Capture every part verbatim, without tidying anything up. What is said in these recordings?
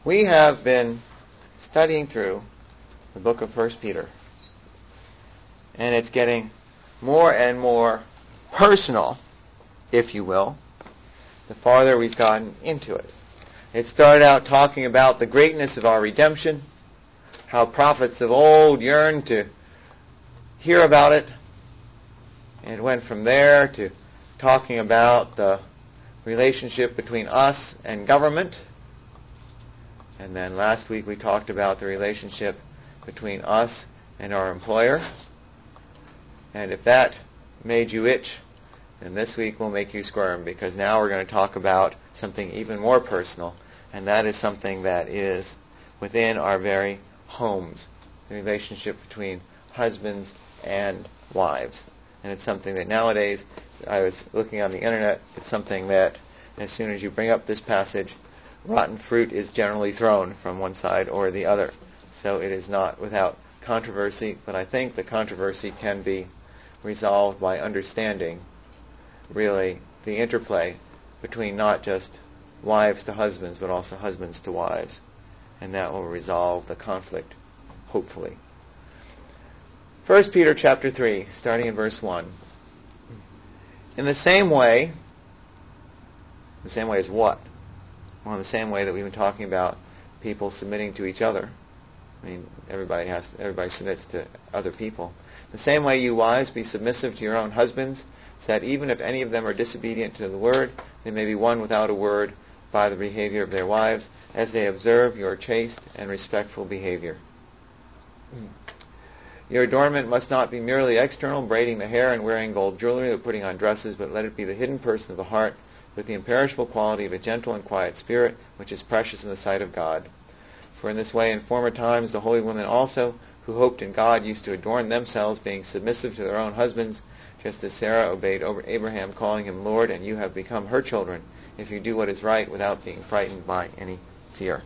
We have been studying through the book of First Peter, and it's getting more and more personal, if you will, the farther we've gotten into it. It started out talking about the greatness of our redemption, how prophets of old yearned to hear about it, and went from there to talking about the relationship between us and government. And then last week we talked about the relationship between us and our employer. And if that made you itch, then this week will make you squirm, because now we're going to talk about something even more personal, and that is something that is within our very homes, the relationship between husbands and wives. And it's something that nowadays, I was looking on the internet, it's something that as soon as you bring up this passage, rotten fruit is generally thrown from one side or the other. So it is not without controversy, but I think the controversy can be resolved by understanding really the interplay between not just wives to husbands, but also husbands to wives. And that will resolve the conflict, hopefully. First Peter chapter three, starting in verse one. In the same way, the same way as what? Well, in the same way that we've been talking about people submitting to each other. I mean, everybody has, everybody submits to other people. The same way, you wives, be submissive to your own husbands, so that even if any of them are disobedient to the word, they may be won without a word by the behavior of their wives, as they observe your chaste and respectful behavior. Your adornment must not be merely external, braiding the hair and wearing gold jewelry or putting on dresses, but let it be the hidden person of the heart, with the imperishable quality of a gentle and quiet spirit, which is precious in the sight of God. For in this way, in former times, the holy women also, who hoped in God, used to adorn themselves, being submissive to their own husbands, just as Sarah obeyed Abraham, calling him Lord, and you have become her children, if you do what is right without being frightened by any fear.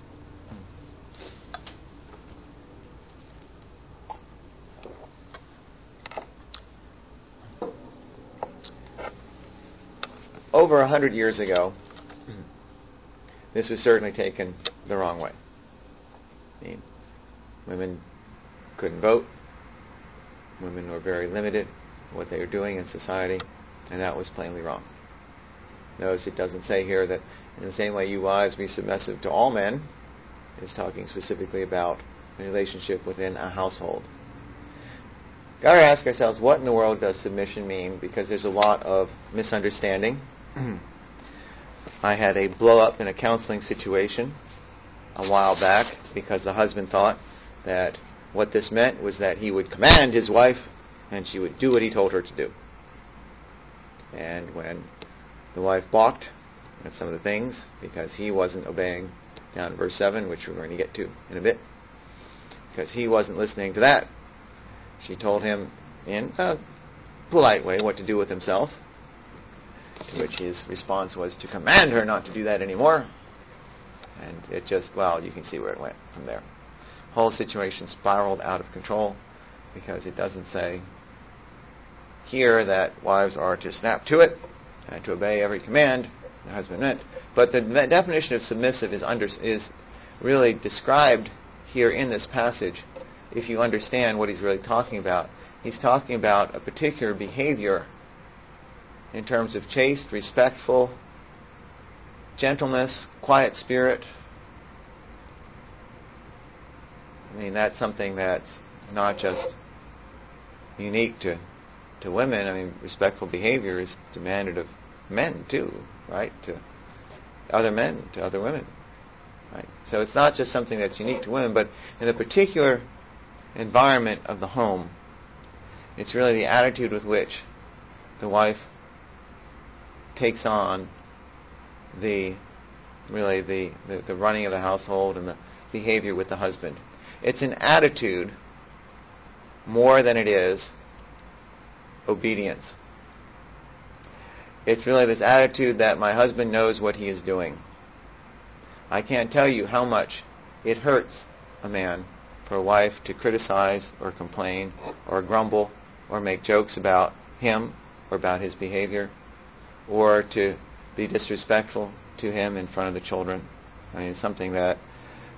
Over a hundred years ago, this was certainly taken the wrong way. I mean, women couldn't vote. Women were very limited in what they were doing in society, and that was plainly wrong. Notice it doesn't say here that in the same way you wives be submissive to all men. It's talking specifically about the relationship within a household. Got to ask ourselves, what in the world does submission mean? Because there's a lot of misunderstanding. I had a blow-up in a counseling situation a while back because the husband thought that what this meant was that he would command his wife and she would do what he told her to do. And when the wife balked at some of the things because he wasn't obeying, down in verse seven, which we're going to get to in a bit, because he wasn't listening to that, she told him in a polite way what to do with himself, to which his response was to command her not to do that anymore. And it just, well, you can see where it went from there. The whole situation spiraled out of control because it doesn't say here that wives are to snap to it and to obey every command the husband meant. But the definition of submissive is, under, is really described here in this passage if you understand what he's really talking about. He's talking about a particular behavior in terms of chaste, respectful, gentleness, quiet spirit. I mean, that's something that's not just unique to, to women. I mean, respectful behavior is demanded of men too, right? To other men, to other women, right? So it's not just something that's unique to women, but in the particular environment of the home, it's really the attitude with which the wife takes on the really the, the, the running of the household and the behavior with the husband. It's an attitude more than it is obedience. It's really this attitude that my husband knows what he is doing. I can't tell you how much it hurts a man for a wife to criticize or complain or grumble or make jokes about him or about his behavior, or to be disrespectful to him in front of the children. I mean, it's something that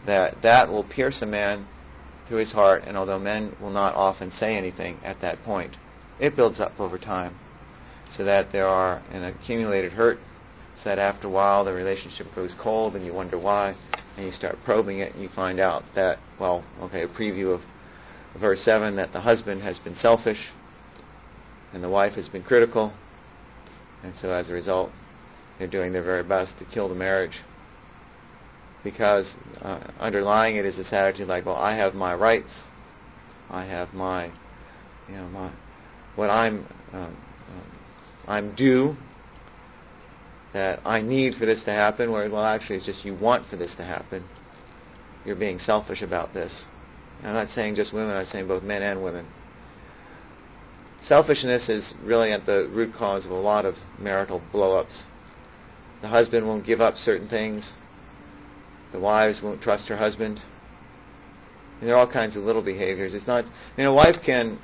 that that will pierce a man to his heart, and although men will not often say anything at that point, it builds up over time, so that there are an accumulated hurt, so that after a while the relationship goes cold and you wonder why, and you start probing it and you find out that, well, okay, a preview of verse seven, that the husband has been selfish and the wife has been critical, and so as a result they're doing their very best to kill the marriage, because uh, underlying it is this attitude like, well, I have my rights, I have my, you know, my what I'm uh, uh, I'm due, that I need for this to happen, where, well, actually it's just you want for this to happen. You're being selfish about this. And I'm not saying just women, I'm saying both men and women. Selfishness is really at the root cause of a lot of marital blow-ups. The husband won't give up certain things. The wives won't trust her husband. And there are all kinds of little behaviors. It's not, I mean, a wife can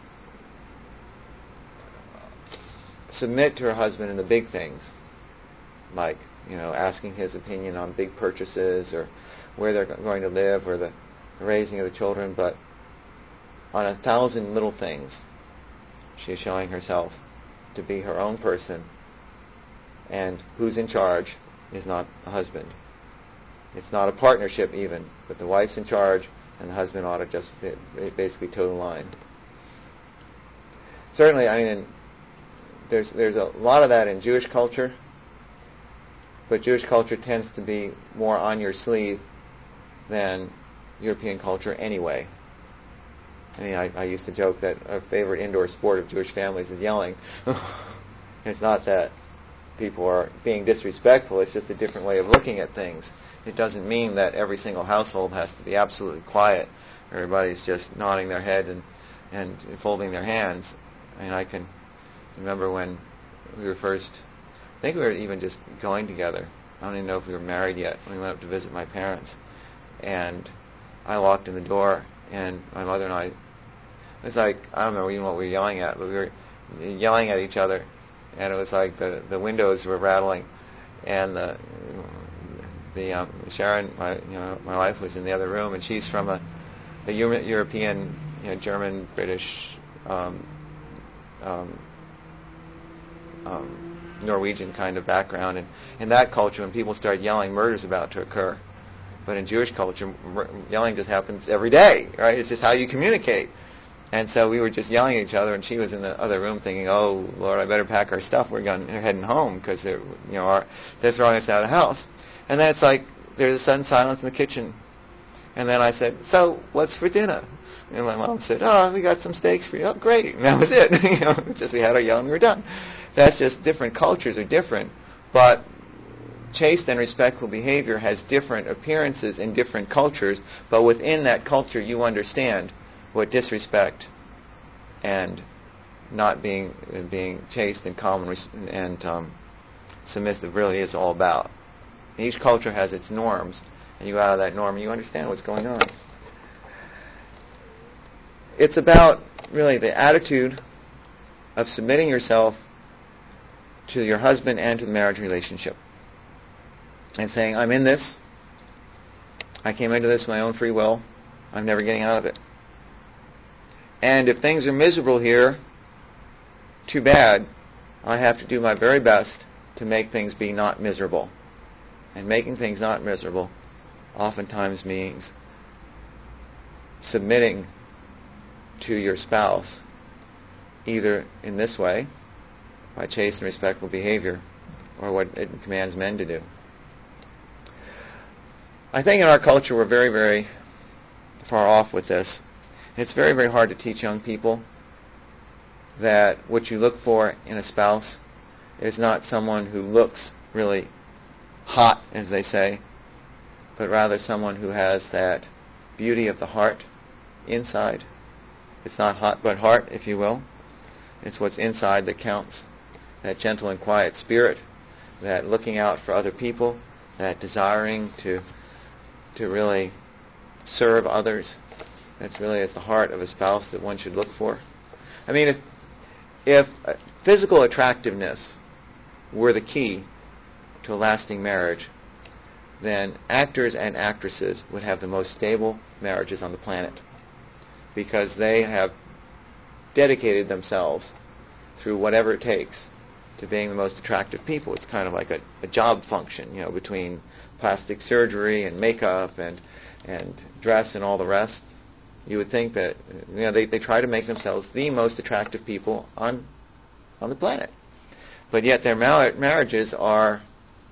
submit to her husband in the big things, like, you know, asking his opinion on big purchases or where they're going to live or the raising of the children, but on a thousand little things, she is showing herself to be her own person, and who's in charge is not the husband. It's not a partnership even, but the wife's in charge, and the husband ought to just basically toe the line. Certainly, I mean, there's there's a lot of that in Jewish culture, but Jewish culture tends to be more on your sleeve than European culture anyway. I mean, I, I used to joke that our favorite indoor sport of Jewish families is yelling. It's not that people are being disrespectful, it's just a different way of looking at things. It doesn't mean that every single household has to be absolutely quiet. Everybody's just nodding their head and, and folding their hands. I mean, I can remember when we were first, I think we were even just going together. I don't even know if we were married yet when we went up to visit my parents. And I walked in the door, and my mother and I, it was like, I don't know even what we were yelling at, but we were yelling at each other. And it was like the, the windows were rattling, and the the um, Sharon, my you know my wife, was in the other room, and she's from a, a European, you know, German, British, um, um, um, Norwegian kind of background, and in that culture, when people start yelling, murder's about to occur. But in Jewish culture, yelling just happens every day, right? It's just how you communicate. And so we were just yelling at each other, and she was in the other room thinking, "Oh Lord, I better pack our stuff. We're going, we're heading home because they're, you know, our, they're throwing us out of the house." And then it's like there's a sudden silence in the kitchen, and then I said, "So what's for dinner?" And my mom said, "Oh, we got some steaks for you." "Oh, great!" And that was it. You know, it's just we had our yell and we were done. That's just different cultures are different, but chaste and respectful behavior has different appearances in different cultures. But within that culture, you understand what disrespect and not being uh, being chaste and calm and, res- and um, submissive really is all about. Each culture has its norms, and you go out of that norm and you understand what's going on. It's about really the attitude of submitting yourself to your husband and to the marriage relationship, and saying, "I'm in this. I came into this of my own free will. I'm never getting out of it. And if things are miserable here, too bad. I have to do my very best to make things be not miserable." And making things not miserable oftentimes means submitting to your spouse, either in this way, by chaste and respectful behavior, or what it commands men to do. I think in our culture we're very, very far off with this. It's very, very hard to teach young people that what you look for in a spouse is not someone who looks really hot, as they say, but rather someone who has that beauty of the heart inside. It's not hot but heart, if you will. It's what's inside that counts. That gentle and quiet spirit, that looking out for other people, that desiring to to really serve others. That's really at the heart of a spouse that one should look for. I mean, if if physical attractiveness were the key to a lasting marriage, then actors and actresses would have the most stable marriages on the planet, because they have dedicated themselves through whatever it takes to being the most attractive people. It's kind of like a, a job function, you know, between plastic surgery and makeup and and dress and all the rest. You would think that, you know, they, they try to make themselves the most attractive people on on the planet. But yet their mar- marriages are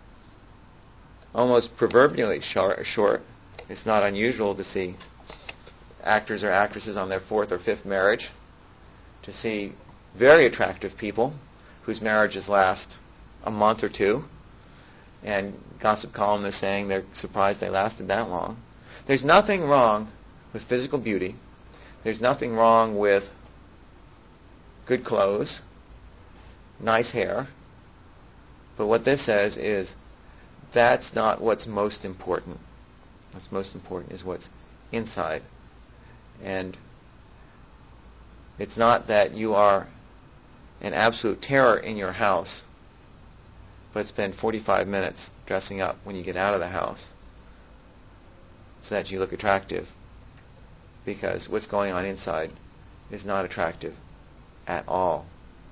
almost proverbially short, short. It's not unusual to see actors or actresses on their fourth or fifth marriage, to see very attractive people whose marriages last a month or two, and gossip columnists saying they're surprised they lasted that long. There's nothing wrong with physical beauty. There's nothing wrong with good clothes, nice hair. But what this says is that's not what's most important. What's most important is what's inside. And it's not that you are an absolute terror in your house, but spend forty-five minutes dressing up when you get out of the house so that you look attractive, because what's going on inside is not attractive at all.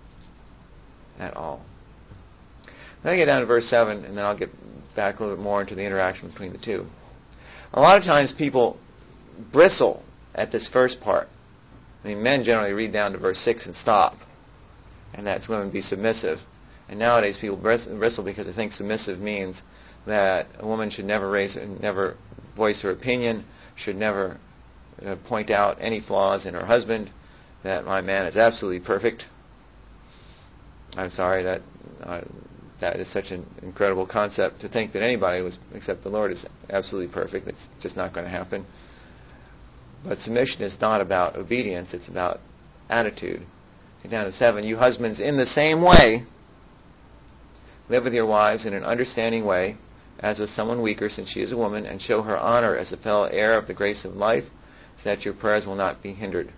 At all. Then I get down to verse seven, and then I'll get back a little bit more into the interaction between the two. A lot of times people bristle at this first part. I mean, men generally read down to verse six and stop, and that's women be submissive. And nowadays people bristle because they think submissive means that a woman should never raise, never voice her opinion, should never uh, point out any flaws in her husband, that my man is absolutely perfect. I'm sorry, that uh, that is such an incredible concept to think that anybody was, except the Lord, is absolutely perfect. It's just not going to happen. But submission is not about obedience, it's about attitude. Get down to seven. You husbands, in the same way, live with your wives in an understanding way, as with someone weaker, since she is a woman, and show her honor as a fellow heir of the grace of life, so that your prayers will not be hindered.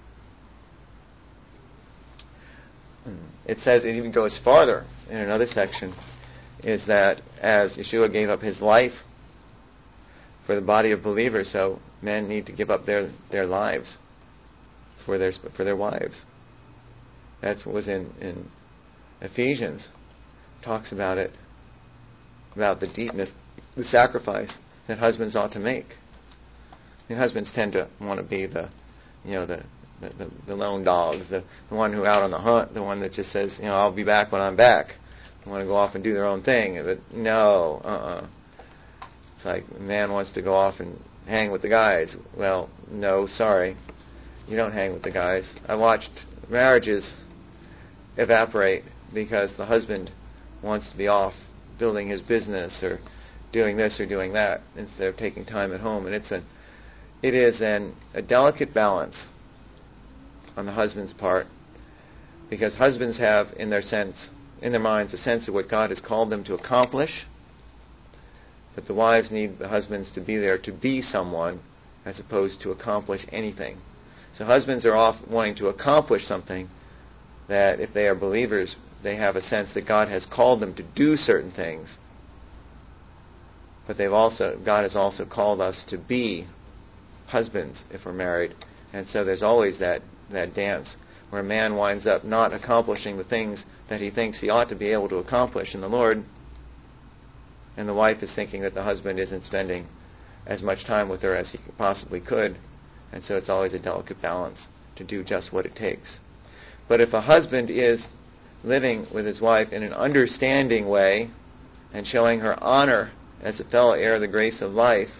It says, it even goes farther in another section, is that as Yeshua gave up his life for the body of believers, so men need to give up their, their lives for their for their wives. That's what was in, in Ephesians. Talks about it, about the deepness, the sacrifice that husbands ought to make. I mean, husbands tend to want to be the, you know, the the, the, the lone dogs, the, the one who out on the hunt, the one that just says, you know, I'll be back when I'm back. They want to go off and do their own thing. But no, uh-uh. It's like a man wants to go off and hang with the guys. Well, no, sorry. You don't hang with the guys. I watched marriages evaporate because the husband wants to be off building his business or doing this or doing that instead of taking time at home. And it's a, it is an, a delicate balance on the husband's part, because husbands have in their sense, in their minds, a sense of what God has called them to accomplish, but the wives need the husbands to be there to be someone as opposed to accomplish anything. So husbands are off wanting to accomplish something that, if they are believers, they have a sense that God has called them to do certain things, but they've also God has also called us to be husbands if we're married. And so there's always that that dance where a man winds up not accomplishing the things that he thinks he ought to be able to accomplish in the Lord, and the wife is thinking that the husband isn't spending as much time with her as he possibly could, and so it's always a delicate balance to do just what it takes. But if a husband is living with his wife in an understanding way and showing her honor as a fellow heir of the grace of life,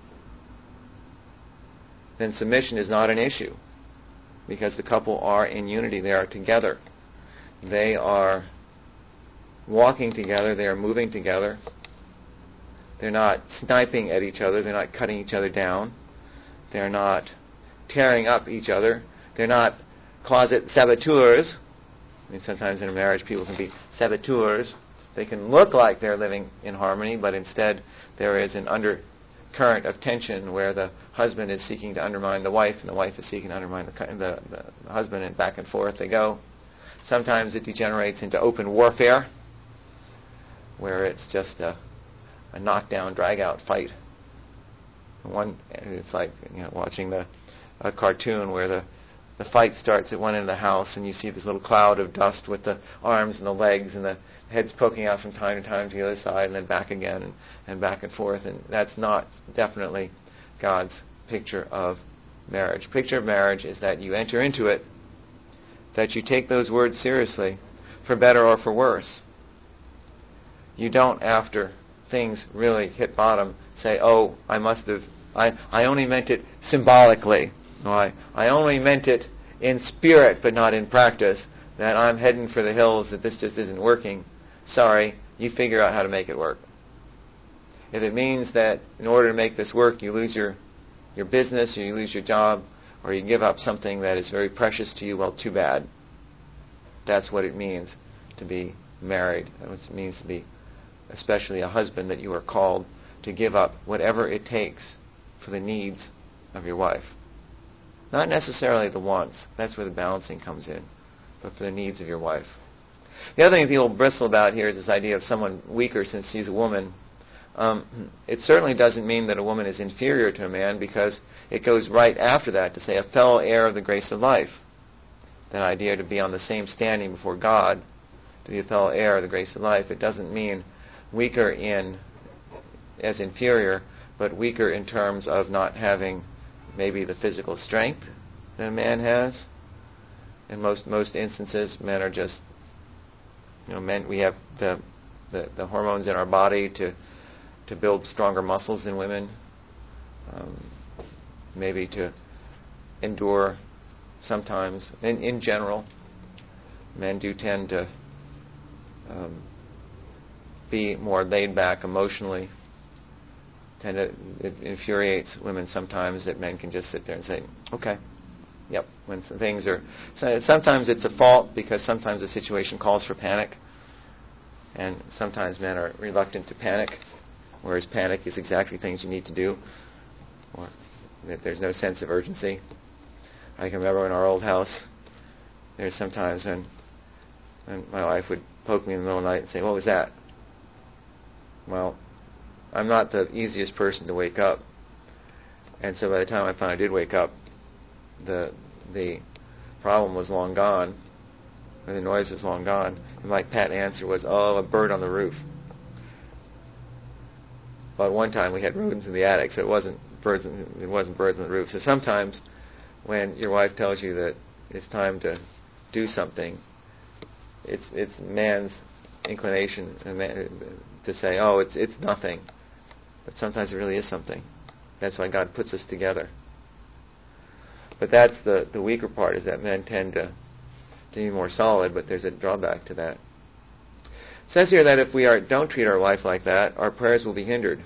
then submission is not an issue, because the couple are in unity. They are together. They are walking together. They are moving together. They're not sniping at each other. They're not cutting each other down. They're not tearing up each other. They're not closet saboteurs. I mean, sometimes in a marriage people can be saboteurs. They can look like they're living in harmony, but instead there is an undercurrent of tension where the husband is seeking to undermine the wife and the wife is seeking to undermine the, the, the, the husband, and back and forth they go. Sometimes it degenerates into open warfare, where it's just a, a knockdown, drag-out fight. One, it's like you know watching the a cartoon where the the fight starts at one end of the house, and you see this little cloud of dust with the arms and the legs and the heads poking out from time to time to the other side, and then back again, and, and back and forth. And that's not definitely God's picture of marriage. Picture of marriage is that you enter into it, that you take those words seriously, for better or for worse. You don't, after things really hit bottom, say, oh, I must have, I, I only meant it symbolically. No, I, I only meant it in spirit but not in practice, that I'm heading for the hills, that this just isn't working. Sorry, you figure out how to make it work. If it means that in order to make this work you lose your, your business, or you lose your job, or you give up something that is very precious to you, well, too bad. That's what it means to be married. That's what it means to be especially a husband, that you are called to give up whatever it takes for the needs of your wife. Not necessarily the wants. That's where the balancing comes in. But for the needs of your wife. The other thing people bristle about here is this idea of someone weaker since she's a woman. Um, it certainly doesn't mean that a woman is inferior to a man, because it goes right after that to say a fellow heir of the grace of life. That idea to be on the same standing before God, to be a fellow heir of the grace of life. It doesn't mean weaker in as inferior, but weaker in terms of not having maybe the physical strength that a man has. In most most instances, men are just, you know, men. We have the the, the hormones in our body to to build stronger muscles than women. Um, maybe to endure sometimes. In in general, men do tend to um, be more laid back emotionally. Tend to, it infuriates women sometimes that men can just sit there and say, okay, yep. When some things are, so sometimes it's a fault because sometimes the situation calls for panic, and sometimes men are reluctant to panic, whereas panic is exactly things you need to do, or that there's no sense of urgency. I can remember in our old house, there's sometimes when, when my wife would poke me in the middle of the night and say, what was that? Well, I'm not the easiest person to wake up. And so by the time I finally did wake up, the the problem was long gone, or the noise was long gone. And my pat answer was, oh, a bird on the roof. But one time we had rodents in the attic, so it wasn't birds in, it wasn't birds on the roof. So sometimes when your wife tells you that it's time to do something, it's it's man's inclination to say, oh, it's it's nothing. But sometimes it really is something. That's why God puts us together. But that's the, the weaker part, is that men tend to, to be more solid, but there's a drawback to that. It says here that if we are, don't treat our wife like that, our prayers will be hindered.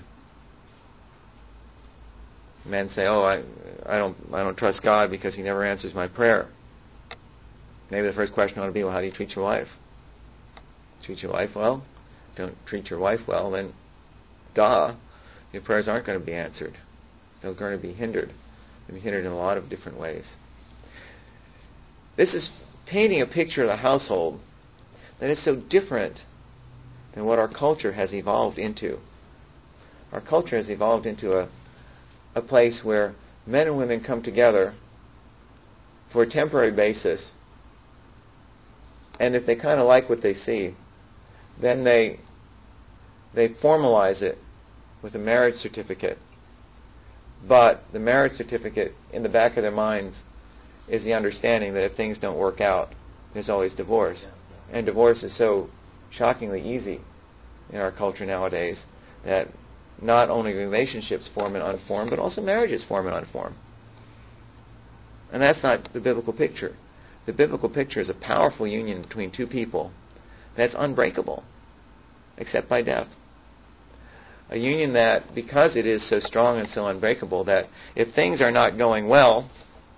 Men say, oh, I, I don't I don't trust God because He never answers my prayer. Maybe the first question ought to be, well, how do you treat your wife? Treat your wife well? Don't treat your wife well, then duh. Your prayers aren't going to be answered. They're going to be hindered. They'll be hindered in a lot of different ways. This is painting a picture of the household that is so different than what our culture has evolved into. Our culture has evolved into a, a place where men and women come together for a temporary basis, and if they kind of like what they see, then they they formalize it with a marriage certificate. But the marriage certificate, in the back of their minds, is the understanding that if things don't work out, there's always divorce. And divorce is so shockingly easy in our culture nowadays that not only relationships form and unform, but also marriages form and unform. And that's not the biblical picture. The biblical picture is a powerful union between two people that's unbreakable, except by death. A union that, because it is so strong and so unbreakable, that if things are not going well,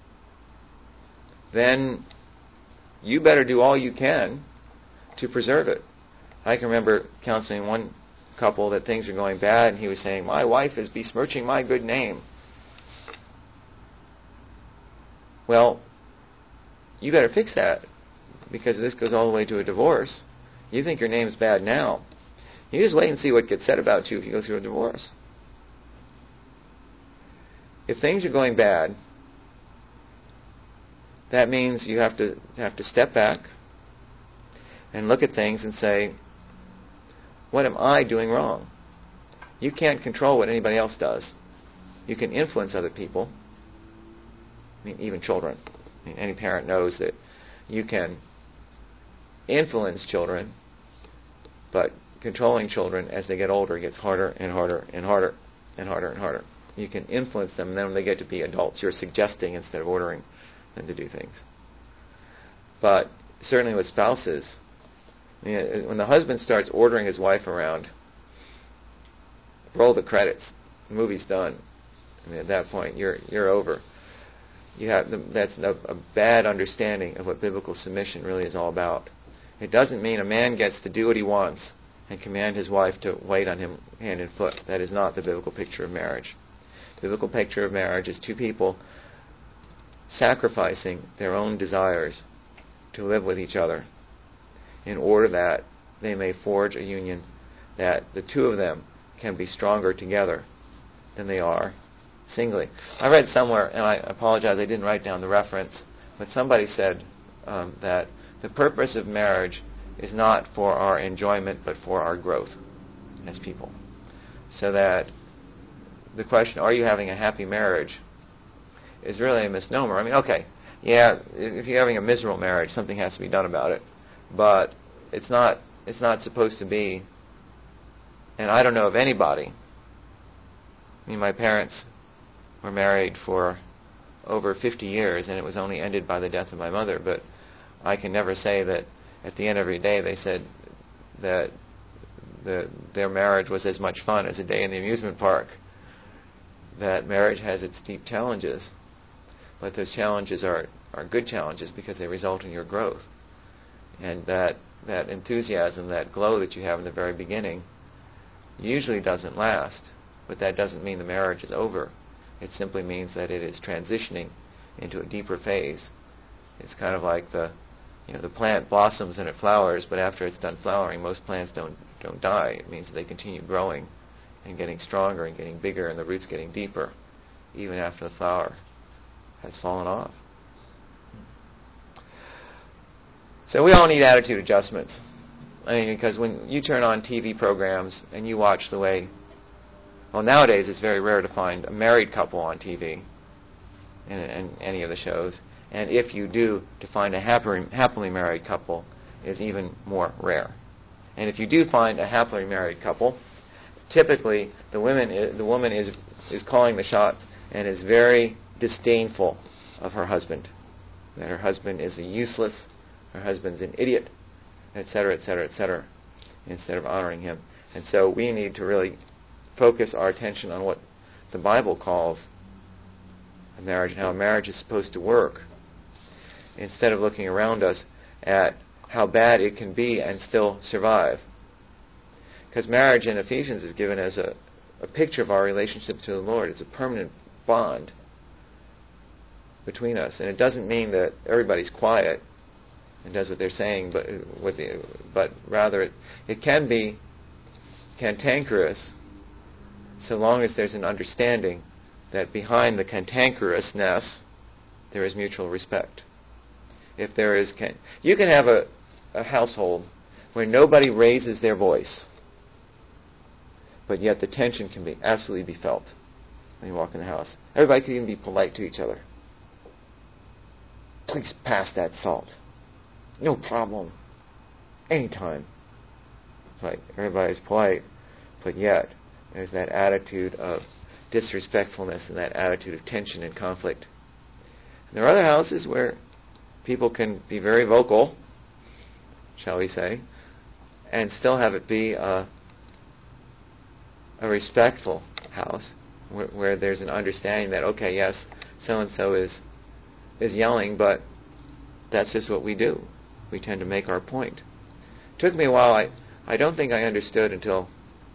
then you better do all you can to preserve it. I can remember counseling one couple that things are going bad, and he was saying, my wife is besmirching my good name. Well, you better fix that, because this goes all the way to a divorce. You think your name's bad now. You just wait and see what gets said about you if you go through a divorce. If things are going bad, that means you have to have to step back and look at things and say, what am I doing wrong? You can't control what anybody else does. You can influence other people. I mean, even children. I mean, any parent knows that you can influence children, but controlling children as they get older gets harder and harder and harder and harder and harder. You can influence them, and then when they get to be adults, you're suggesting instead of ordering them to do things. But certainly with spouses, I mean, when the husband starts ordering his wife around, roll the credits, the movie's done. I mean, at that point, you're you're over. You have the, that's a, a bad understanding of what biblical submission really is all about. It doesn't mean a man gets to do what he wants and command his wife to wait on him hand and foot. That is not the biblical picture of marriage. The biblical picture of marriage is two people sacrificing their own desires to live with each other in order that they may forge a union that the two of them can be stronger together than they are singly. I read somewhere, and I apologize, I didn't write down the reference, but somebody said um, that the purpose of marriage is not for our enjoyment, but for our growth as people. So that the question, are you having a happy marriage, is really a misnomer. I mean, okay, yeah, if you're having a miserable marriage, something has to be done about it. But it's not it's not supposed to be, and I don't know of anybody, I mean, my parents were married for over fifty years, and it was only ended by the death of my mother, but I can never say that at the end of every day they said that the, their marriage was as much fun as a day in the amusement park. That marriage has its deep challenges, but those challenges are, are good challenges because they result in your growth. And that, that enthusiasm, that glow that you have in the very beginning usually doesn't last, but that doesn't mean the marriage is over. It simply means that it is transitioning into a deeper phase. It's kind of like the, you know, the plant blossoms and it flowers, but after it's done flowering, most plants don't don't die. It means that they continue growing and getting stronger and getting bigger, and the roots getting deeper, even after the flower has fallen off. So we all need attitude adjustments. I mean, because when you turn on T V programs and you watch the way, well, nowadays it's very rare to find a married couple on T V in, in any of the shows. And if you do, to find a happily, happily married couple is even more rare. And if you do find a happily married couple, typically the women is, the woman is is calling the shots and is very disdainful of her husband. That her husband is a useless, her husband's an idiot, et cetera, et cetera, et cetera, instead of honoring him. And so we need to really focus our attention on what the Bible calls a marriage and how a marriage is supposed to work, instead of looking around us at how bad it can be and still survive. Because marriage in Ephesians is given as a, a picture of our relationship to the Lord. It's a permanent bond between us. And it doesn't mean that everybody's quiet and does what they're saying, but what the, but rather it, it can be cantankerous so long as there's an understanding that behind the cantankerousness there is mutual respect. If there is, can, you can have a, a household where nobody raises their voice, but yet the tension can be absolutely be felt when you walk in the house. Everybody can even be polite to each other. Please pass that salt. No problem. Anytime. It's like everybody's polite, but yet there's that attitude of disrespectfulness and that attitude of tension and conflict. And there are other houses where people can be very vocal, shall we say, and still have it be a, a respectful house where, where there's an understanding that, okay, yes, so-and-so is is yelling, but that's just what we do. We tend to make our point. It took me a while. I, I don't think I understood until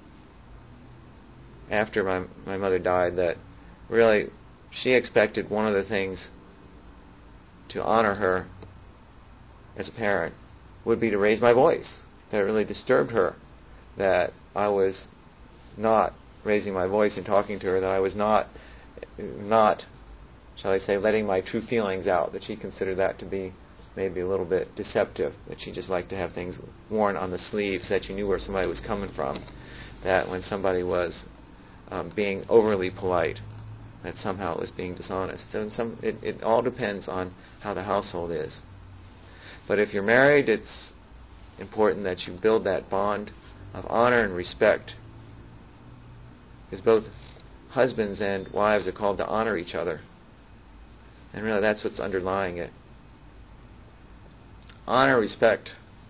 after my, my mother died that really she expected one of the things to honor her as a parent would be to raise my voice. That really disturbed her that I was not raising my voice and talking to her, that I was not, not, shall I say, letting my true feelings out, that she considered that to be maybe a little bit deceptive, that she just liked to have things worn on the sleeves, that she knew where somebody was coming from, that when somebody was um, being overly polite, that somehow it was being dishonest. So in some, it, it all depends on how the household is. But if you're married, it's important that you build that bond of honor and respect, because both husbands and wives are called to honor each other. And really that's what's underlying it. Honor, respect.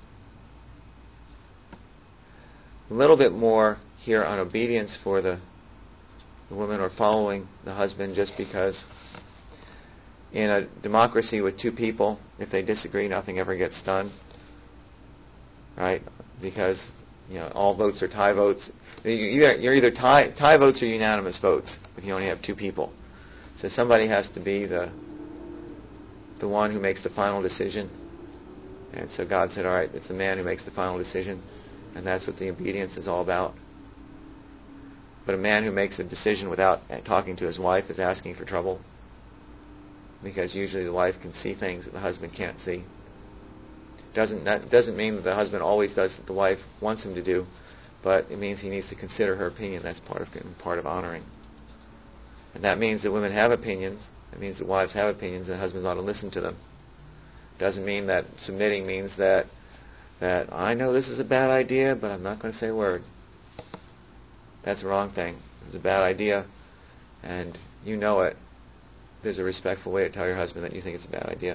A little bit more here on obedience for the, the women, or following the husband, just because in a democracy with two people, if they disagree, nothing ever gets done. Right? Because you know all votes are tie votes. You're either, you're either tie, tie votes or unanimous votes if you only have two people. So somebody has to be the the one who makes the final decision. And so God said, all right, it's the man who makes the final decision. And that's what the obedience is all about. But a man who makes a decision without talking to his wife is asking for trouble. Because usually the wife can see things that the husband can't see. Doesn't that doesn't mean that the husband always does what the wife wants him to do, but it means he needs to consider her opinion. That's part of part of honoring. And that means that women have opinions. That means that wives have opinions, and husbands ought to listen to them. Doesn't mean that submitting means that that I know this is a bad idea, but I'm not going to say a word. That's the wrong thing. It's a bad idea, and you know it. There's a respectful way to tell your husband that you think it's a bad idea.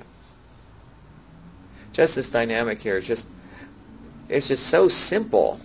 Just this dynamic here is just, it's just so simple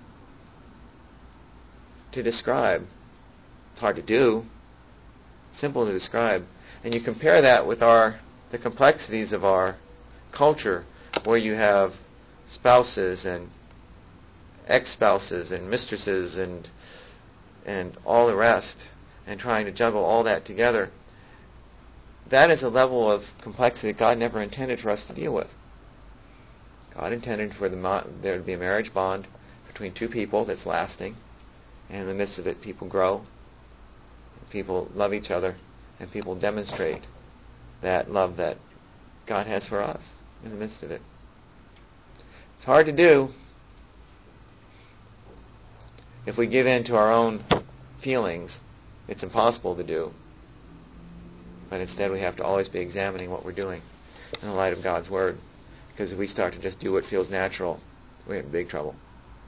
to describe. It's hard to do. Simple to describe. And you compare that with our the complexities of our culture, where you have spouses and ex-spouses and mistresses and and all the rest, and trying to juggle all that together. That is a level of complexity that God never intended for us to deal with. God intended for the mo- there to be a marriage bond between two people that's lasting, and in the midst of it, people grow, people love each other, and people demonstrate that love that God has for us in the midst of it. It's hard to do if we give in to our own feelings. It's impossible to do. But instead we have to always be examining what we're doing in the light of God's Word. Because if we start to just do what feels natural, we're in big trouble.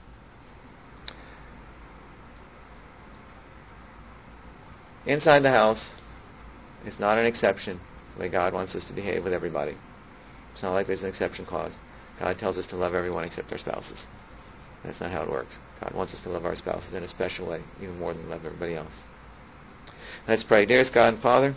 Inside the house, it's not an exception the way God wants us to behave with everybody. It's not like there's an exception clause. God tells us to love everyone except our spouses. That's not how it works. God wants us to love our spouses in a special way, even more than we love everybody else. Let's pray. Dearest God and Father,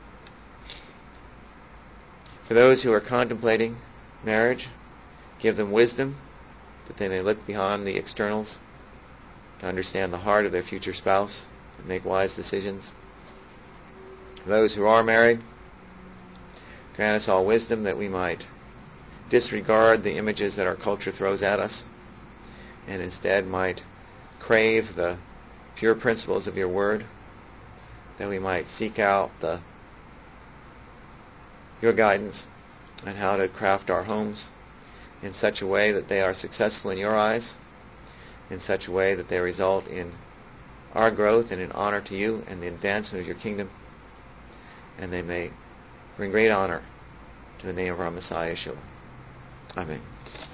for those who are contemplating marriage, give them wisdom that they may look beyond the externals to understand the heart of their future spouse and make wise decisions. For those who are married, grant us all wisdom that we might disregard the images that our culture throws at us and instead might crave the pure principles of your Word, that we might seek out the your guidance on how to craft our homes in such a way that they are successful in your eyes, in such a way that they result in our growth and in honor to you and the advancement of your kingdom, and they may bring great honor to the name of our Messiah, Yeshua. Amen.